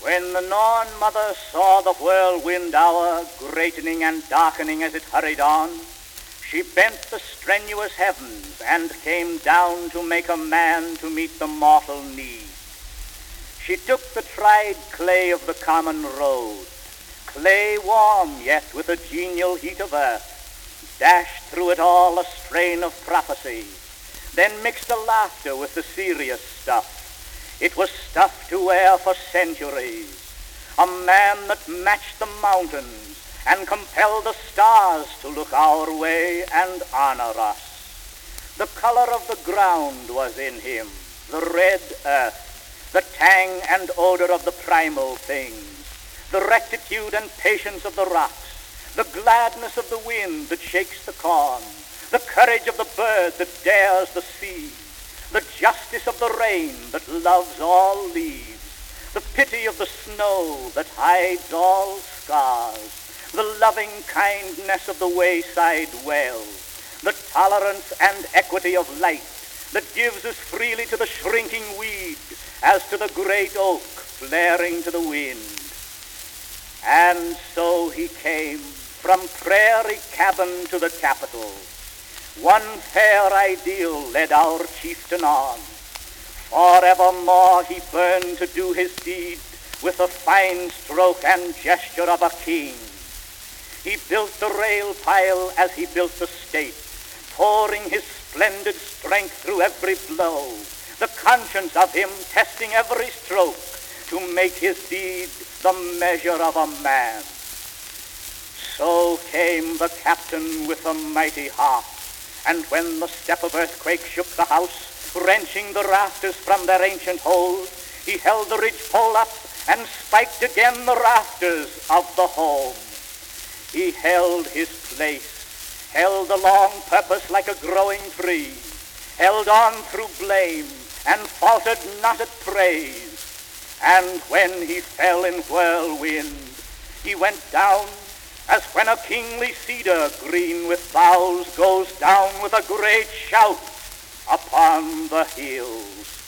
When the Norn mother saw the whirlwind hour greatening and darkening as it hurried on, she bent the strenuous heavens and came down to make a man to meet the mortal need. She took the tried clay of the common road, clay warm yet with the genial heat of earth, dashed through it all a strain of prophecy, then mixed a laughter with the serious stuff. It was stuff to wear for centuries, a man that matched the mountains and compelled the stars to look our way and honor us. The color of the ground was in him, the red earth, the tang and odor of the primal things, the rectitude and patience of the rocks, the gladness of the wind that shakes the corn, the courage of the bird that dares the sea, the justice of the rain that loves all leaves, the pity of the snow that hides all scars, the loving kindness of the wayside well, the tolerance and equity of light that gives as freely to the shrinking weed as to the great oak flaring to the wind. And so he came from prairie cabin to the capital. One fair ideal led our chieftain on. Forevermore he burned to do his deed with the fine stroke and gesture of a king. He built the rail pile as he built the state, pouring his splendid strength through every blow, the conscience of him testing every stroke to make his deed the measure of a man. So came the captain with a mighty heart, and when the step of earthquake shook the house, wrenching the rafters from their ancient hold, he held the ridgepole up and spiked again the rafters of the home. He held his place, held the long purpose like a growing tree, held on through blame and faltered not at praise. And when he fell in whirlwind, he went down as when a kingly cedar green with boughs goes down with a great shout upon the hills.